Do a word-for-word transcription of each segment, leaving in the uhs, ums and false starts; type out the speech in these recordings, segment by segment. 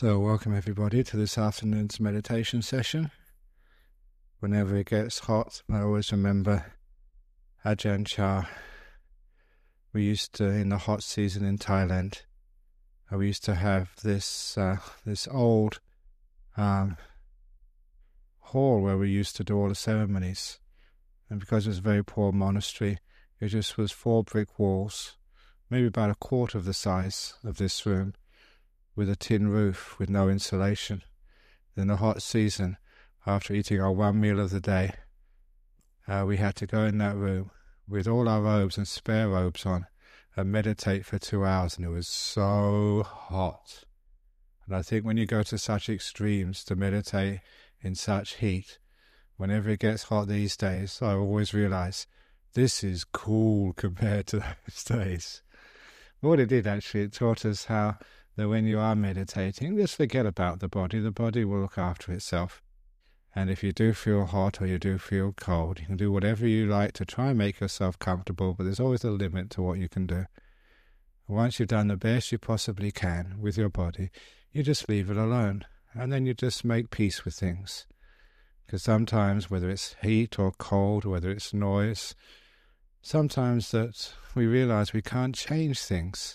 So welcome everybody to this afternoon's meditation session. Whenever it gets hot, I always remember Ajahn Chah. We used to, in the hot season in Thailand, uh, we used to have this uh, this old um, hall where we used to do all the ceremonies. And because it was a very poor monastery, it just was four brick walls, maybe about a quarter of the size of this room, with a tin roof with no insulation. In the hot season, after eating our one meal of the day, uh, we had to go in that room with all our robes and spare robes on and meditate for two hours, and it was so hot. And I think when you go to such extremes to meditate in such heat, whenever it gets hot these days, I always realize this is cool compared to those days. What it did actually, it taught us how that when you are meditating, just forget about the body. The body will look after itself. And if you do feel hot or you do feel cold, you can do whatever you like to try and make yourself comfortable, but there's always a limit to what you can do. Once you've done the best you possibly can with your body, you just leave it alone. And then you just make peace with things. Because sometimes, whether it's heat or cold, whether it's noise, sometimes that we realize we can't change things.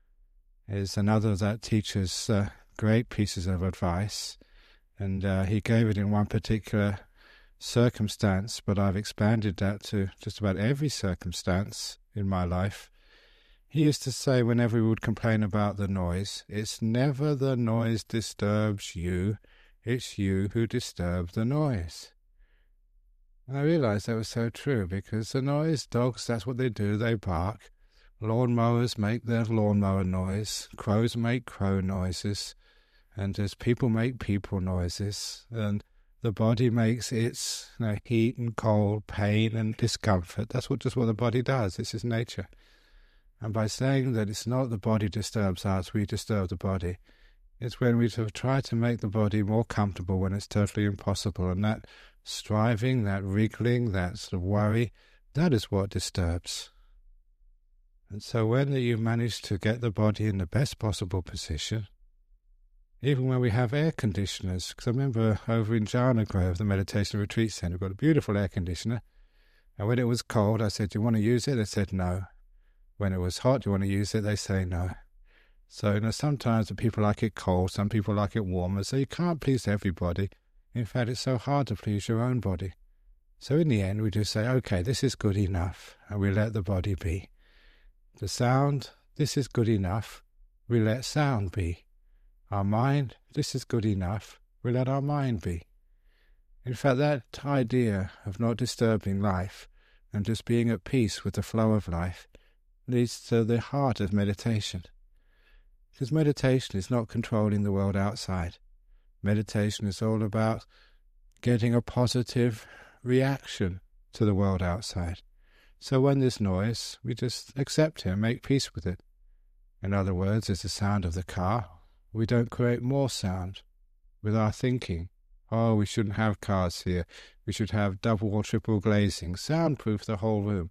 Is another that teaches uh, great pieces of advice, and uh, he gave it in one particular circumstance, but I've expanded that to just about every circumstance in my life. He used to say, whenever we would complain about the noise, it's never the noise disturbs you, it's you who disturb the noise. And I realized that was so true, because the noise, dogs, that's what they do, they bark. Lawnmowers make their lawnmower noise, crows make crow noises, and as people make people noises, and the body makes its you know, heat and cold, pain and discomfort. That's what just what the body does. It's its nature. And by saying that it's not the body disturbs us, we disturb the body, it's when we sort of try to make the body more comfortable when it's totally impossible. And that striving, that wriggling, that sort of worry, that is what disturbs. And so when you manage to get the body in the best possible position, even when we have air conditioners, because I remember over in Jhana Grove, the Meditation Retreat Centre, we've got a beautiful air conditioner, and when it was cold, I said, do you want to use it? They said no. When it was hot, do you want to use it? They say no. So you know, sometimes the people like it cold, some people like it warmer, so you can't please everybody. In fact, it's so hard to please your own body. So in the end, we just say, okay, this is good enough, and we let the body be. The sound, this is good enough, we let sound be. Our mind, this is good enough, we let our mind be. In fact, that idea of not disturbing life and just being at peace with the flow of life leads to the heart of meditation. Because meditation is not controlling the world outside. Meditation is all about getting a positive reaction to the world outside. So when there's noise, we just accept it and make peace with it. In other words, it's the sound of the car. We don't create more sound with our thinking. Oh, we shouldn't have cars here. We should have double or triple glazing. Soundproof the whole room.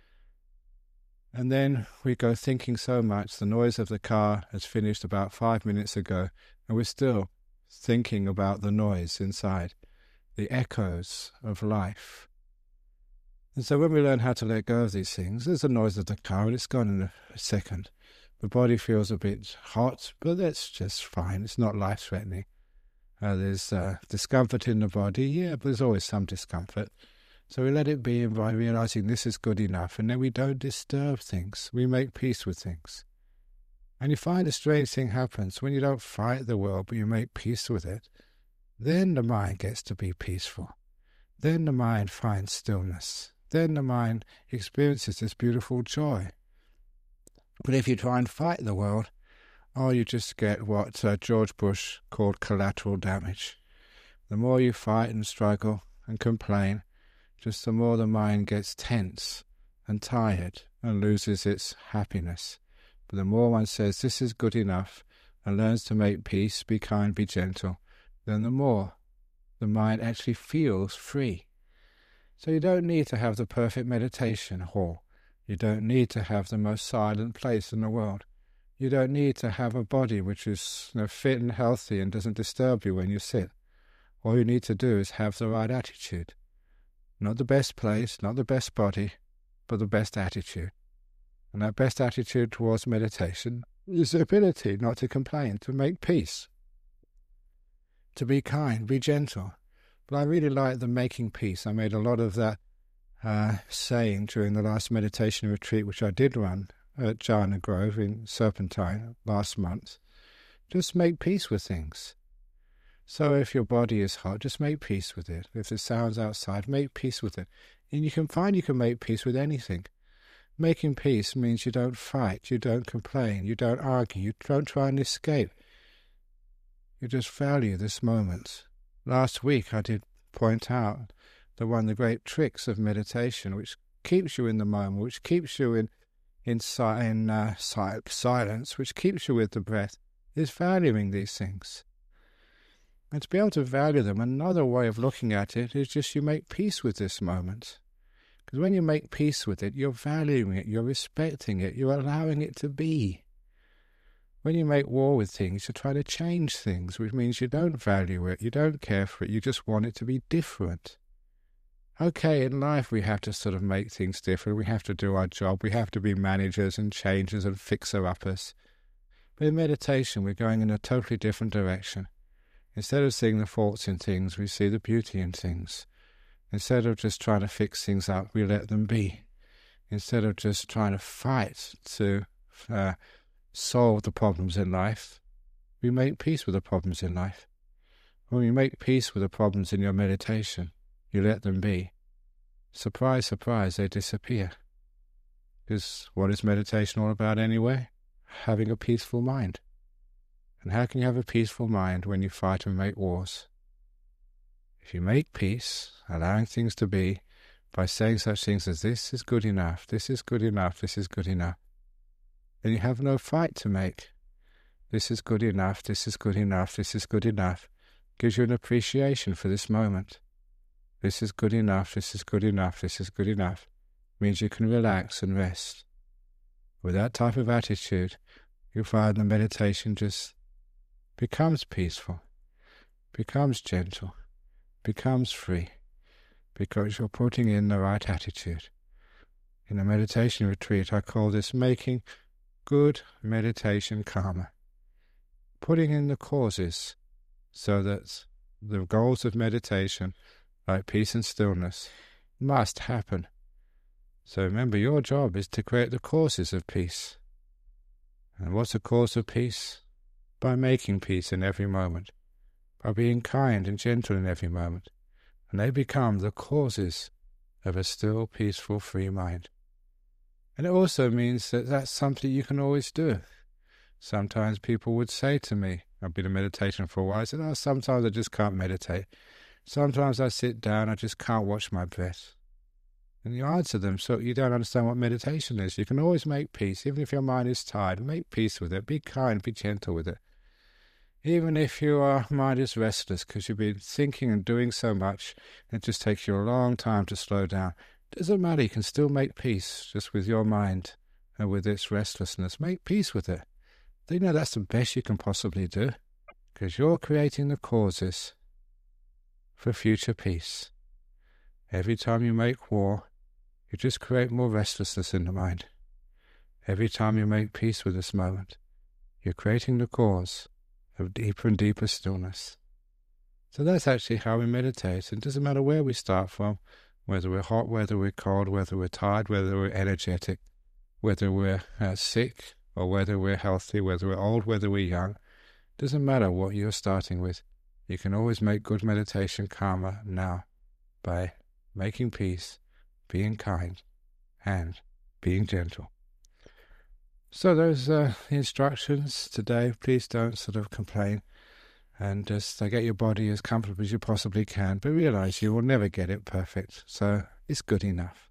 And then we go thinking so much, the noise of the car has finished about five minutes ago, and we're still thinking about the noise inside, the echoes of life. And so when we learn how to let go of these things, there's the noise of the car and it's gone in a second. The body feels a bit hot, but that's just fine. It's not life-threatening. Uh, there's uh, discomfort in the body, yeah, but there's always some discomfort. So we let it be, and by realizing this is good enough, and then we don't disturb things. We make peace with things. And you find a strange thing happens when you don't fight the world, but you make peace with it. Then the mind gets to be peaceful. Then the mind finds stillness. Then the mind experiences this beautiful joy. But if you try and fight the world, oh, you just get what uh, George Bush called collateral damage. The more you fight and struggle and complain, just the more the mind gets tense and tired and loses its happiness. But the more one says, this is good enough, and learns to make peace, be kind, be gentle, then the more the mind actually feels free. So you don't need to have the perfect meditation hall. You don't need to have the most silent place in the world. You don't need to have a body which is, you know, fit and healthy and doesn't disturb you when you sit. All you need to do is have the right attitude. Not the best place, not the best body, but the best attitude. And that best attitude towards meditation is the ability not to complain, to make peace, to be kind, be gentle. But I really like the making peace. I made a lot of that uh, saying during the last meditation retreat, which I did run at Jhana Grove in Serpentine last month. Just make peace with things. So if your body is hot, just make peace with it. If the sound's outside, make peace with it. And you can find you can make peace with anything. Making peace means you don't fight, you don't complain, you don't argue, you don't try and escape. You just value this moment. Last week I did point out that one of the great tricks of meditation, which keeps you in the moment, which keeps you in in, si- in uh, si- silence, which keeps you with the breath, is valuing these things. And to be able to value them, another way of looking at it is just you make peace with this moment. Because when you make peace with it, you're valuing it, you're respecting it, you're allowing it to be. When you make war with things, you're trying to change things, which means you don't value it, you don't care for it, you just want it to be different. Okay, in life we have to sort of make things different, we have to do our job, we have to be managers and changers and fixer-uppers. But in meditation we're going in a totally different direction. Instead of seeing the faults in things, we see the beauty in things. Instead of just trying to fix things up, we let them be. Instead of just trying to fight to uh, solve the problems in life, we make peace with the problems in life. When you make peace with the problems in your meditation, you let them be. Surprise, surprise, they disappear. Because what is meditation all about anyway? Having a peaceful mind. And how can you have a peaceful mind when you fight and make wars? If you make peace, allowing things to be, by saying such things as this is good enough, this is good enough, this is good enough, then you have no fight to make. This is good enough, this is good enough, this is good enough, gives you an appreciation for this moment. This is good enough, this is good enough, this is good enough, means you can relax and rest. With that type of attitude, you'll find the meditation just becomes peaceful, becomes gentle, becomes free, because you're putting in the right attitude. In a meditation retreat, I call this making good meditation karma. Putting in the causes so that the goals of meditation, like peace and stillness, must happen. So remember, your job is to create the causes of peace. And what's the cause of peace? By making peace in every moment, by being kind and gentle in every moment, and they become the causes of a still, peaceful, free mind. And it also means that that's something you can always do. Sometimes people would say to me, I've been in meditation for a while, I said, oh, sometimes I just can't meditate. Sometimes I sit down, I just can't watch my breath. And you answer them, so you don't understand what meditation is. You can always make peace, even if your mind is tired. Make peace with it. Be kind, be gentle with it. Even if your mind is restless because you've been thinking and doing so much, it just takes you a long time to slow down. It doesn't matter, you can still make peace just with your mind and with its restlessness. Make peace with it. Do you know that's the best you can possibly do? Because you're creating the causes for future peace. Every time you make war, you just create more restlessness in the mind. Every time you make peace with this moment, you're creating the cause of deeper and deeper stillness. So that's actually how we meditate. It doesn't matter where we start from, whether we're hot, whether we're cold, whether we're tired, whether we're energetic, whether we're uh, sick, or whether we're healthy, whether we're old, whether we're young. It doesn't matter what you're starting with. You can always make good meditation karma now by making peace, being kind, and being gentle. So those are the instructions today. Please don't sort of complain and just uh, get your body as comfortable as you possibly can, but realize you will never get it perfect, so it's good enough.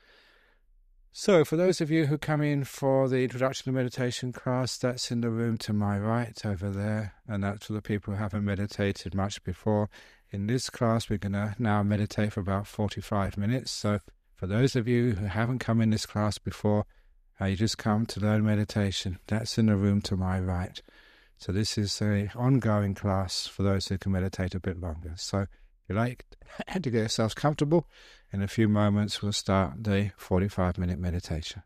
So for those of you who come in for the Introduction to Meditation class, that's in the room to my right over there, and that's for the people who haven't meditated much before. In this class, we're going to now meditate for about forty-five minutes. So for those of you who haven't come in this class before, Uh, you just come to learn meditation. That's in the room to my right. So this is a ongoing class for those who can meditate a bit longer. So if you like to get yourselves comfortable, in a few moments we'll start the forty-five minute meditation.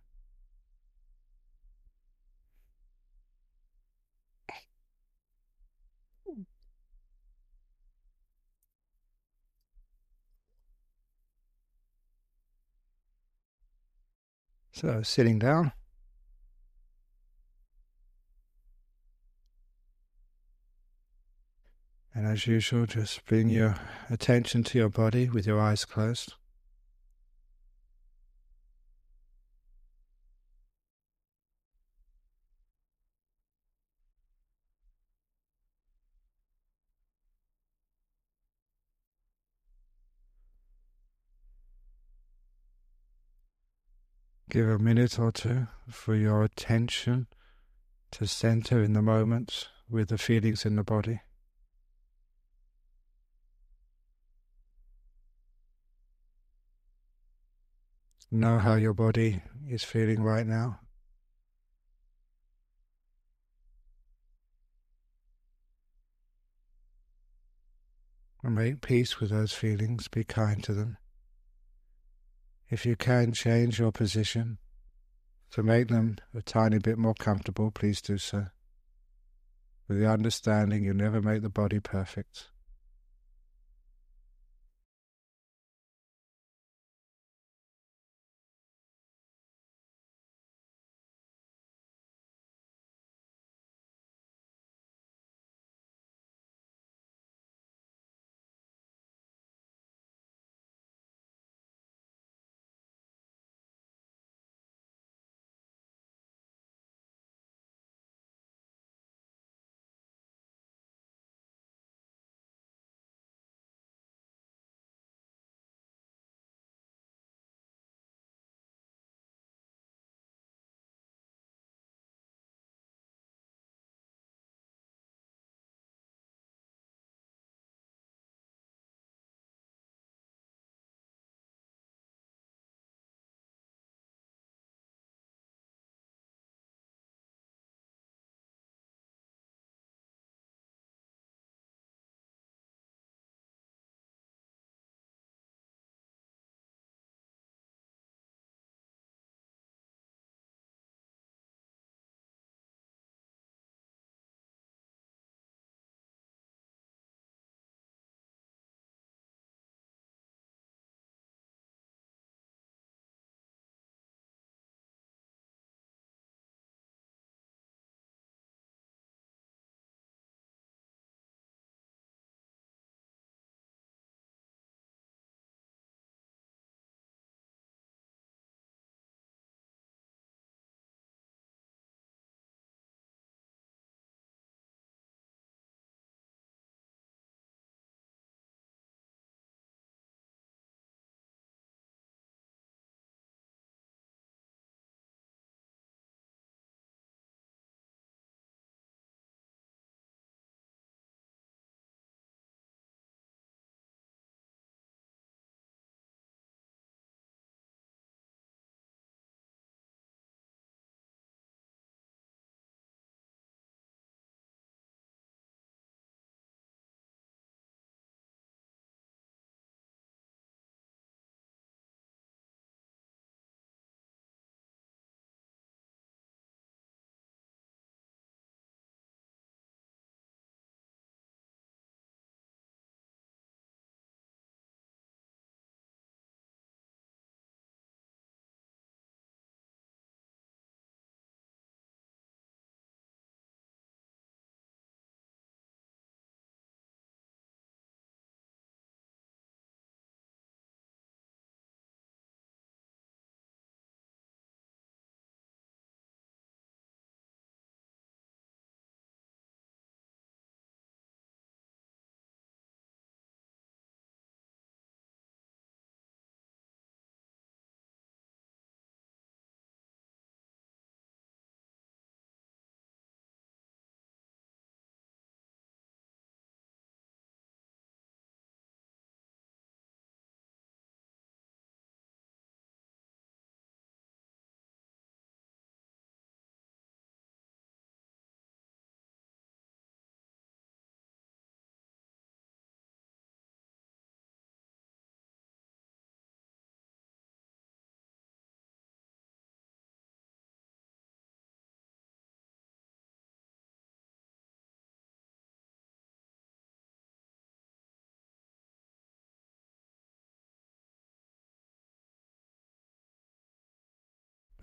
So sitting down. And as usual, just bring your attention to your body with your eyes closed. Give a minute or two for your attention to center in the moment with the feelings in the body. Know how your body is feeling right now. And make peace with those feelings, be kind to them. If you can change your position to make them a tiny bit more comfortable, please do so. With the understanding you never make the body perfect.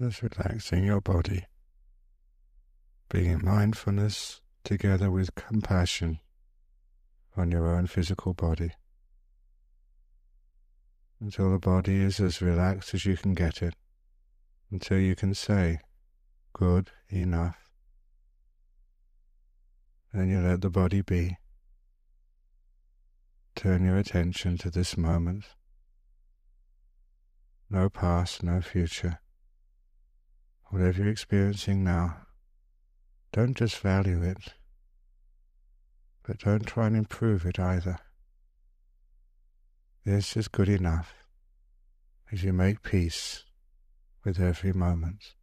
Just relaxing your body, being in mindfulness together with compassion on your own physical body, until the body is as relaxed as you can get it, until you can say, good enough. Then you let the body be. Turn your attention to this moment. No past, no future. Whatever you're experiencing now, don't just value it, but don't try and improve it either. This is good enough as you make peace with every moment.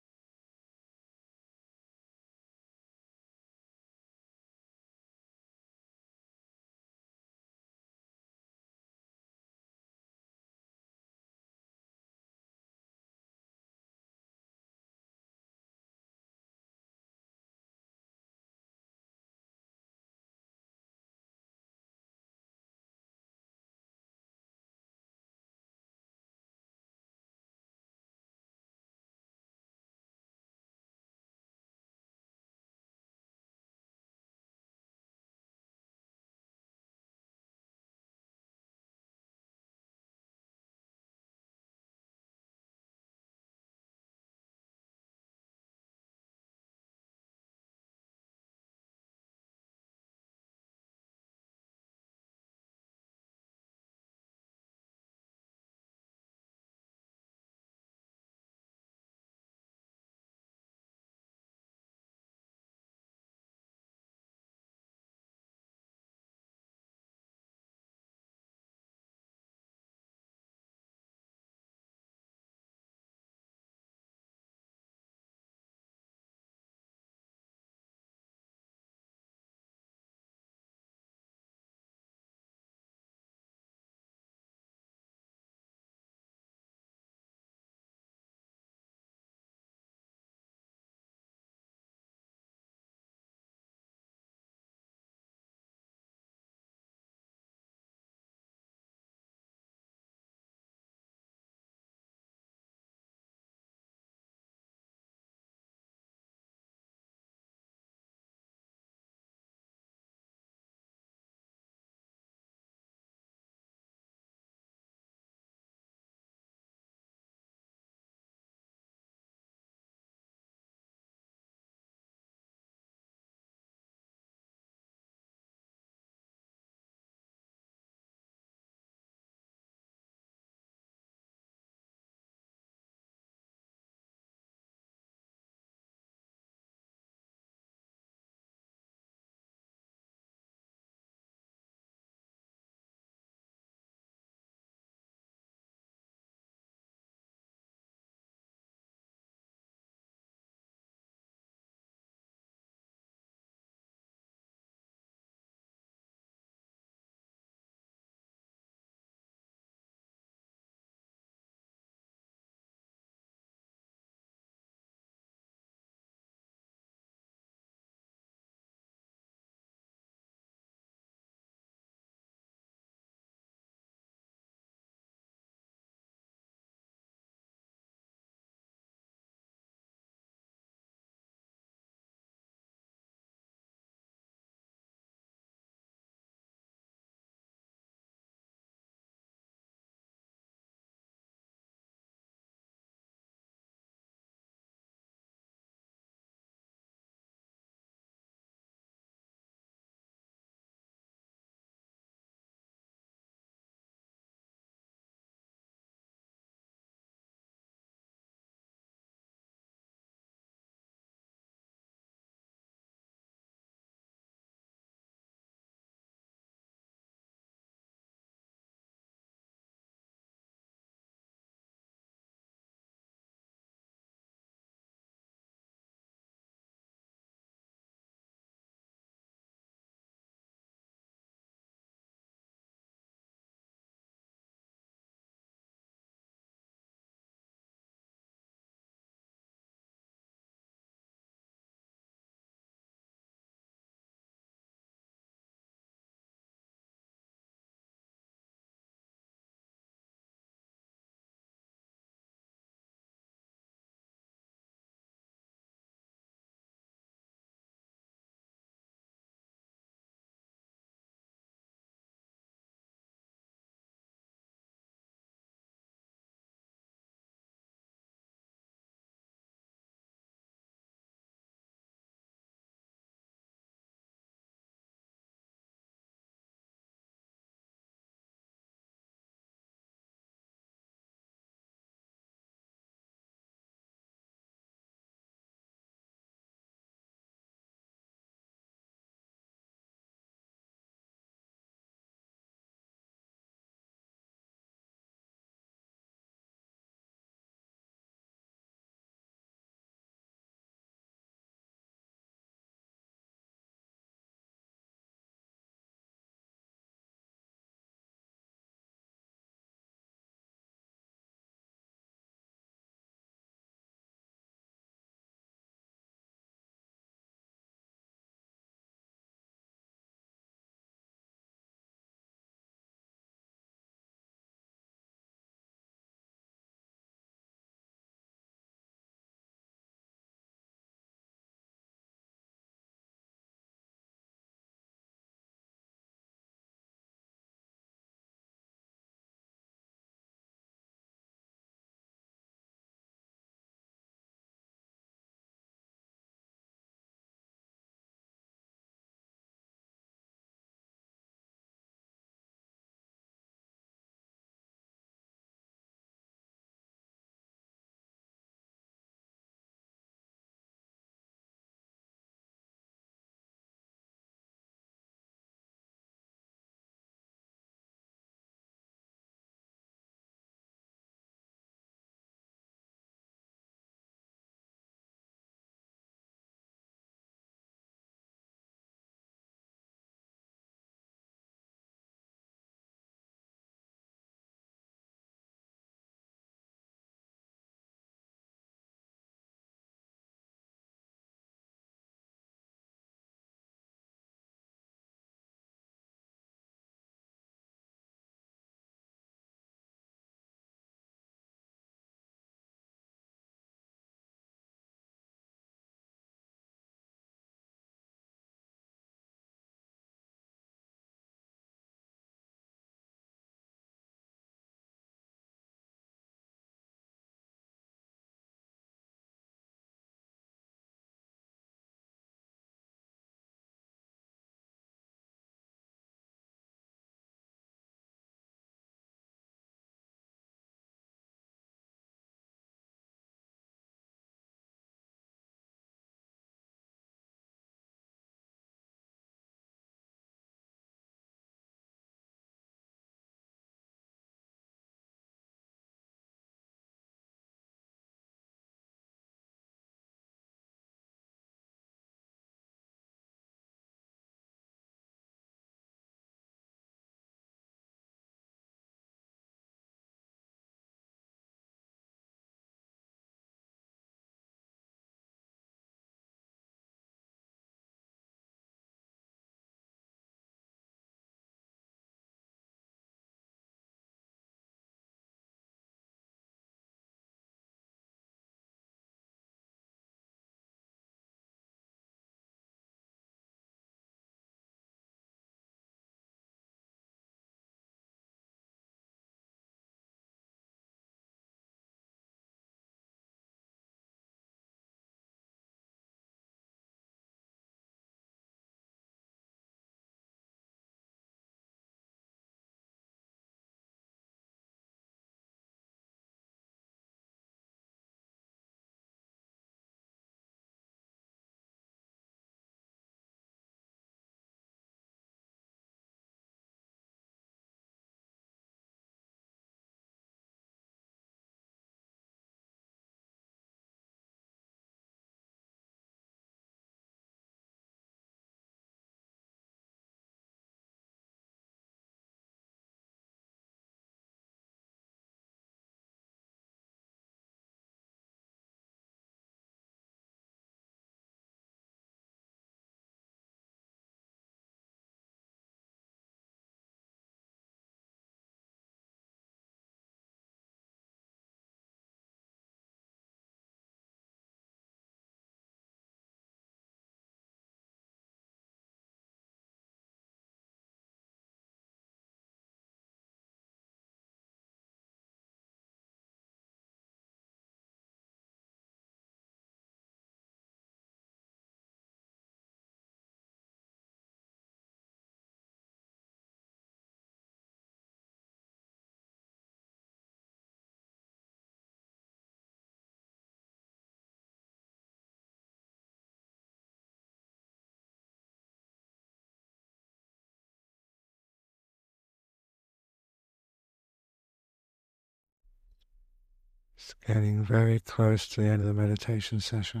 It's getting very close to the end of the meditation session.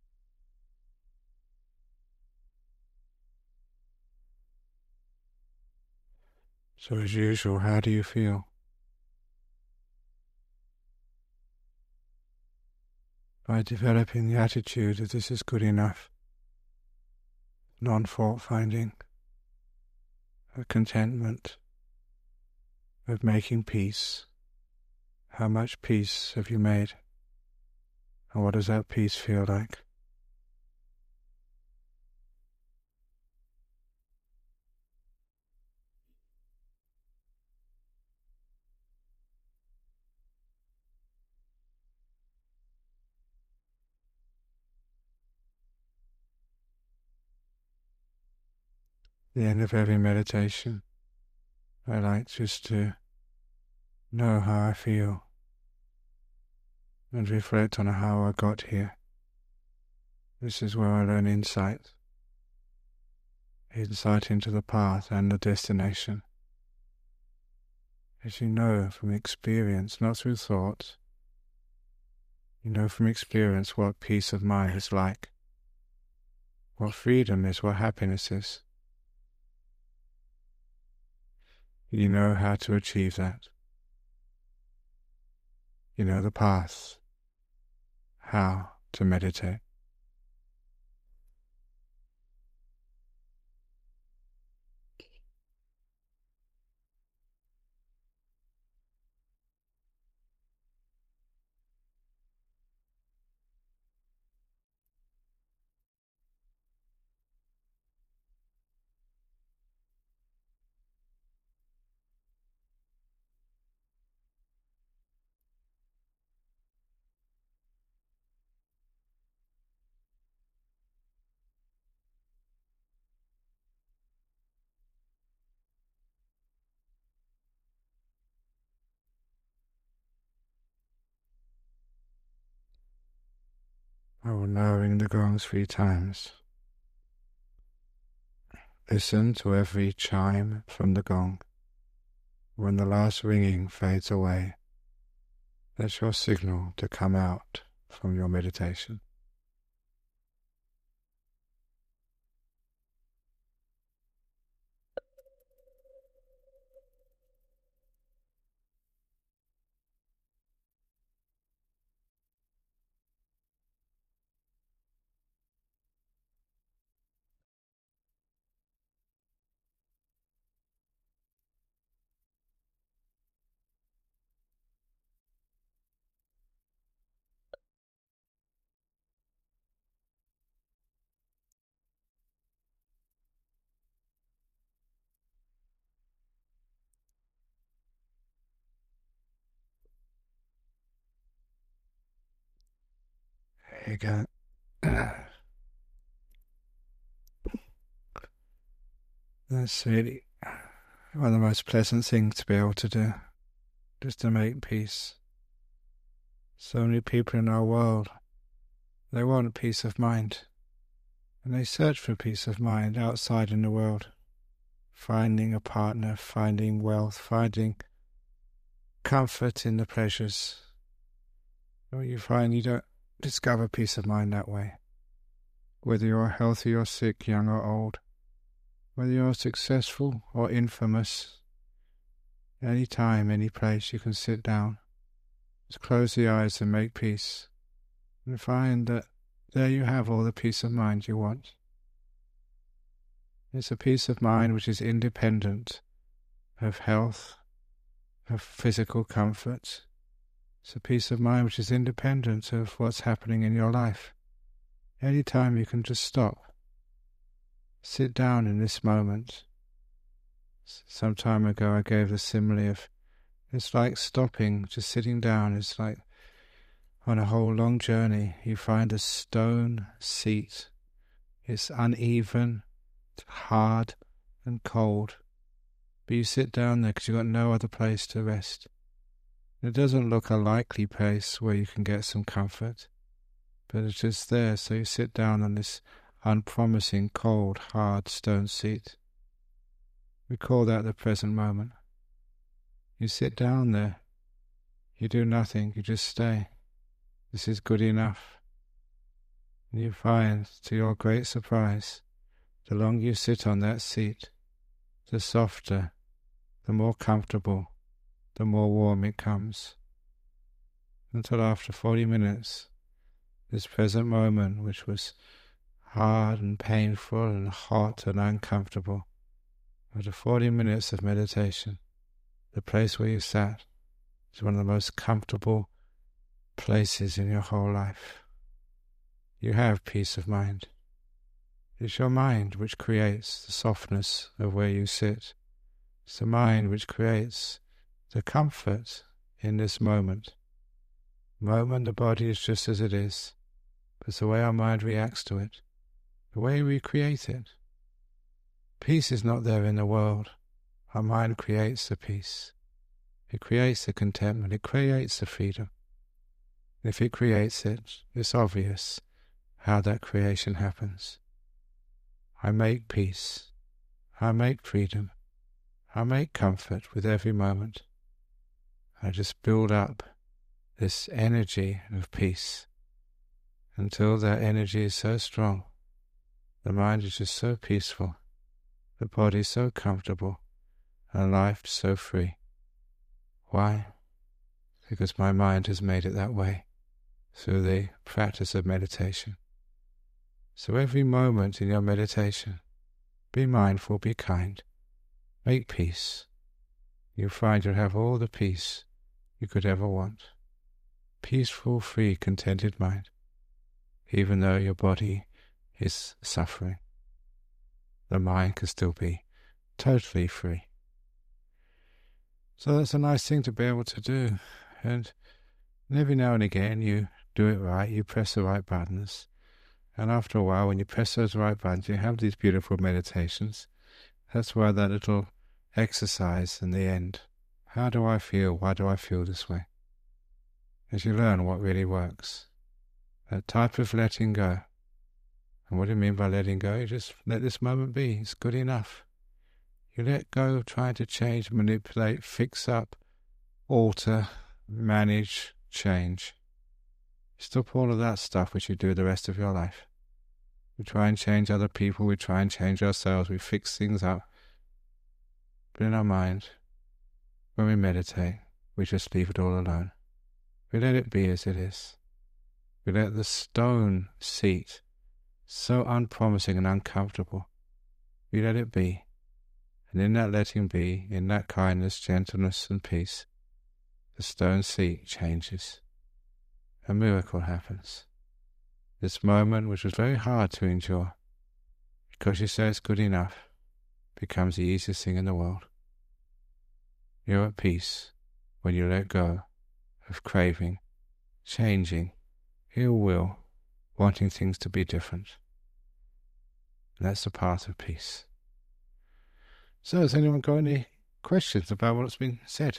So as usual, how do you feel? By developing the attitude that this is good enough, non-fault finding, of contentment, of making peace. How much peace have you made? And what does that peace feel like? The end of every meditation, I like just to know how I feel and reflect on how I got here. This is where I learn insight, insight into the path and the destination. As you know from experience, not through thought, you know from experience what peace of mind is like, what freedom is, what happiness is. You know how to achieve that. You know the path, how to meditate. I will now ring the gong three times. Listen to every chime from the gong. When the last ringing fades away, that's your signal to come out from your meditation. There you go. That's really one of the most pleasant things to be able to do, just to make peace. So many people in our world, they want peace of mind, and they search for peace of mind outside in the world, finding a partner, finding wealth, finding comfort in the pleasures. But you find you don't discover peace of mind that way. Whether you're healthy or sick, young or old, whether you're successful or infamous, any time, any place you can sit down, just close the eyes and make peace, and find that there you have all the peace of mind you want. It's a peace of mind which is independent of health, of physical comfort. It's a peace of mind which is independent of what's happening in your life. Any time you can just stop, sit down in this moment. Some time ago I gave the simile of, it's like stopping, just sitting down. It's like on a whole long journey, you find a stone seat. It's uneven, it's hard and cold, but you sit down there because you've got no other place to rest. It doesn't look a likely place where you can get some comfort, but it's just there, so you sit down on this unpromising, cold, hard stone seat. We call that the present moment. You sit down there, You do nothing, you just stay. This is good enough. And you find, to your great surprise, the longer you sit on that seat, the softer, the more comfortable, the more warm it comes. Until after forty minutes, this present moment, which was hard and painful and hot and uncomfortable, after forty minutes of meditation, the place where you sat is one of the most comfortable places in your whole life. You have peace of mind. It's your mind which creates the softness of where you sit. It's the mind which creates the comfort in this moment. Moment, the body is just as it is, but it's the way our mind reacts to it, the way we create it. Peace is not there in the world. Our mind creates the peace. It creates the contentment. It creates the freedom. And if it creates it, it's obvious how that creation happens. I make peace. I make freedom. I make comfort with every moment. I just build up this energy of peace until that energy is so strong, the mind is just so peaceful, the body so comfortable, and life so free. Why? Because my mind has made it that way through the practice of meditation. So every moment in your meditation, be mindful, be kind, make peace. You'll find you'll have all the peace you could ever want. Peaceful, free, contented mind, even though your body is suffering. The mind can still be totally free. So that's a nice thing to be able to do. And every now and again you do it right, you press the right buttons. And after a while, when you press those right buttons, you have these beautiful meditations. That's why that little exercise in the end. How do I feel? Why do I feel this way? As you learn what really works. That type of letting go. And what do you mean by letting go? You just let this moment be. It's good enough. You let go of trying to change, manipulate, fix up, alter, manage, change. Stop all of that stuff which you do the rest of your life. We try and change other people, we try and change ourselves, we fix things up. But in our mind, when we meditate, we just leave it all alone. We let it be as it is. We let the stone seat, so unpromising and uncomfortable, we let it be. And in that letting be, in that kindness, gentleness and peace, the stone seat changes. A miracle happens. This moment, which was very hard to endure, because you say it's good enough, becomes the easiest thing in the world. You're at peace when you let go of craving, changing, ill will, wanting things to be different. And that's the path of peace. So has anyone got any questions about what's been said?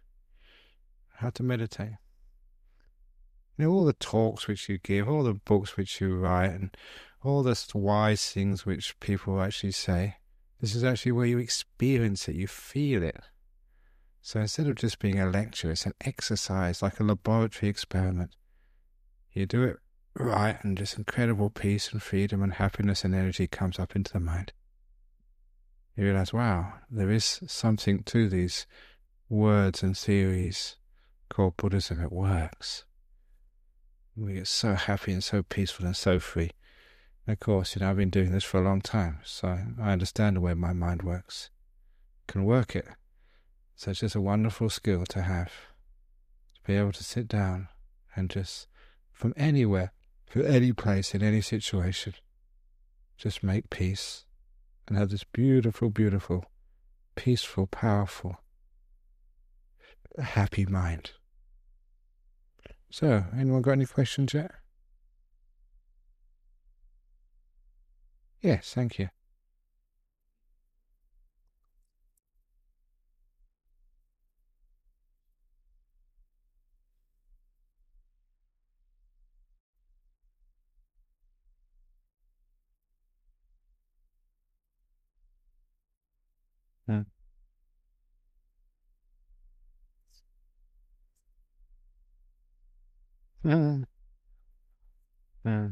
How to meditate? You know, all the talks which you give, all the books which you write, and all the wise things which people actually say, this is actually where you experience it, you feel it. So instead of just being a lecture, it's an exercise, like a laboratory experiment. You do it right, and just incredible peace and freedom and happiness and energy comes up into the mind. You realize, wow, there is something to these words and theories called Buddhism. It works. We get so happy and so peaceful and so free. And of course, you know, I've been doing this for a long time, so I understand the way my mind works. I can work it. So it's just a wonderful skill to have. To be able to sit down and just, from anywhere, from any place, in any situation, just make peace. And have this beautiful, beautiful, peaceful, powerful, happy mind. So, anyone got any questions yet? Yes, thank you. Hmm. Mm. Mm.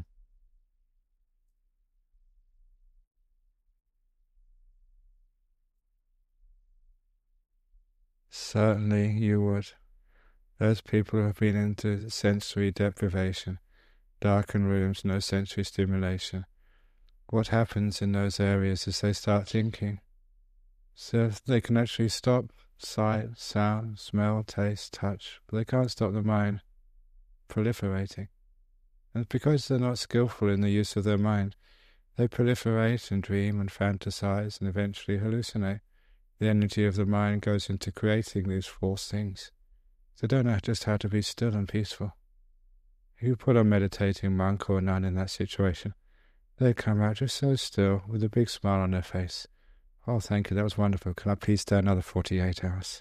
Certainly you would. Those people who have been into sensory deprivation, darkened rooms, no sensory stimulation, what happens in those areas is they start thinking. So they can actually stop sight, sound, smell, taste, touch, but they can't stop the mind proliferating. And because they're not skillful in the use of their mind, they proliferate and dream and fantasize and eventually hallucinate. The energy of the mind goes into creating these false things. They don't know just how to be still and peaceful. If you put a meditating monk or a nun in that situation, they'd come out just so still with a big smile on their face. Oh, thank you, that was wonderful. Can I please stay another forty-eight hours?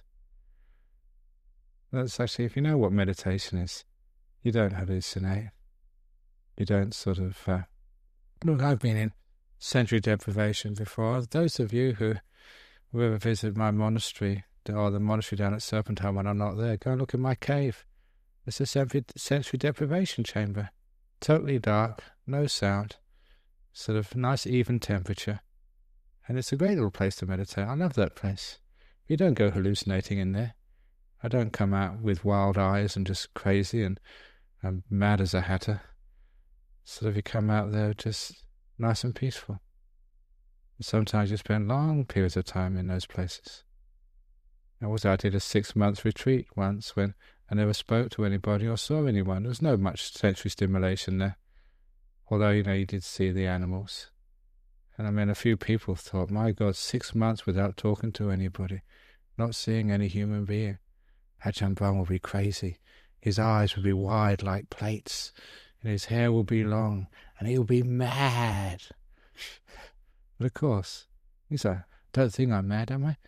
That's actually, if you know what meditation is, you don't hallucinate. You don't sort of... Uh, look, I've been in sensory deprivation before. Those of you who, who ever visited my monastery, or the monastery down at Serpentine when I'm not there, go and look at my cave. It's a sensory, sensory deprivation chamber. Totally dark, no sound, sort of nice even temperature. And it's a great little place to meditate. I love that place. You don't go hallucinating in there. I don't come out with wild eyes and just crazy and um, mad as a hatter. Sort of you come out there just nice and peaceful. And sometimes you spend long periods of time in those places. I was I did a six-month retreat once when I never spoke to anybody or saw anyone. There was no much sensory stimulation there. Although, you know, you did see the animals. And I mean, a few people thought, my God, six months without talking to anybody, not seeing any human being. Ajahn Brahm will be crazy. His eyes will be wide like plates, and his hair will be long, and he'll be mad. But of course, he's like, don't think I'm mad, am I?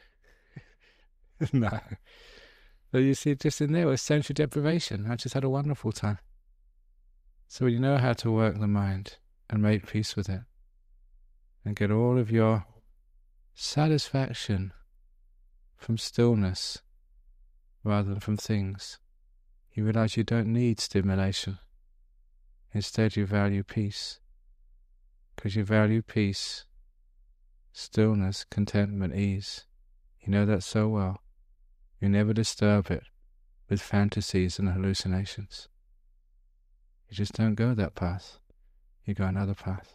No. But you see, just in there was sensory deprivation. I just had a wonderful time. So when you know how to work the mind and make peace with it, and get all of your satisfaction from stillness rather than from things, you realize you don't need stimulation. Instead, you value peace. Because you value peace, stillness, contentment, ease. You know that so well. You never disturb it with fantasies and hallucinations. You just don't go that path. You go another path.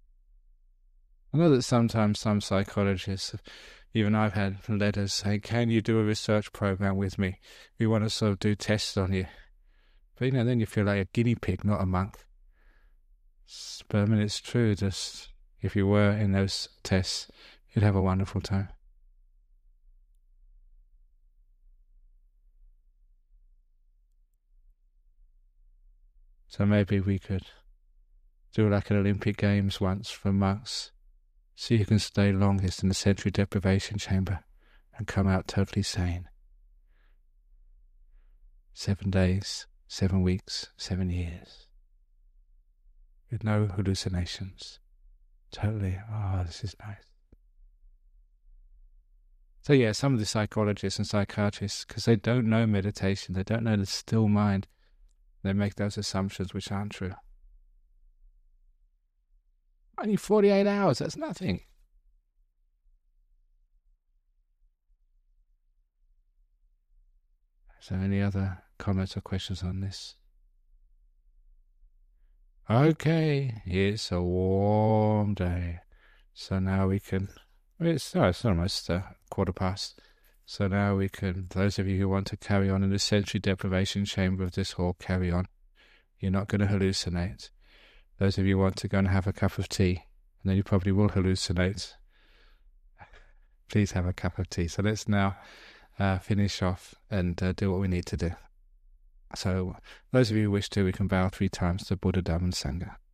I know that sometimes some psychologists, even I've had letters saying, can you do a research program with me? We want to sort of do tests on you. But you know, then you feel like a guinea pig, not a monk. But I mean, it's true, just if you were in those tests, you'd have a wonderful time. So maybe we could do like an Olympic Games once for monks. See who can stay longest in the sensory deprivation chamber and come out totally sane. Seven days, seven weeks, seven years. With no hallucinations. Totally, oh, this is nice. So yeah, some of the psychologists and psychiatrists, because they don't know meditation, they don't know the still mind, they make those assumptions which aren't true. Only forty-eight hours, that's nothing. Is there any other comments or questions on this? Okay, it's a warm day. So now we can, it's, oh, it's almost uh, quarter past. So now we can, those of you who want to carry on in the sensory deprivation chamber of this hall, carry on. You're not going to hallucinate. Those of you who want to go and have a cup of tea, and then you probably will hallucinate. Please have a cup of tea. So let's now uh, finish off and uh, do what we need to do. So those of you who wish to, we can bow three times to Buddha, Dhamma and Sangha.